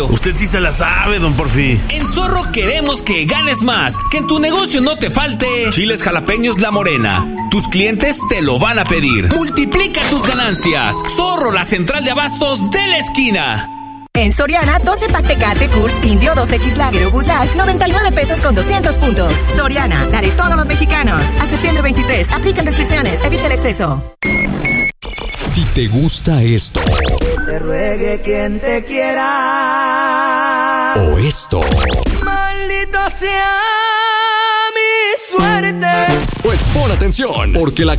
Usted sí se la sabe, don Porfi. En Zorro queremos que ganes más, que en tu negocio no te falte chiles jalapeños La Morena. Tus clientes te lo van a pedir. Multiplica tus ganancias. Zorro, la central de abastos de la esquina. En Soriana, 12 pack Tecate, Kurz, Indio, 2X Lager o Good Life, 99 pesos con 200 puntos. Soriana, la de todos los mexicanos. A septiembre 23, aplican restricciones, evita el exceso. Si te gusta esto, que te ruegue quien te quiera. O esto. Maldito sea mi suerte. Pues pon atención, porque la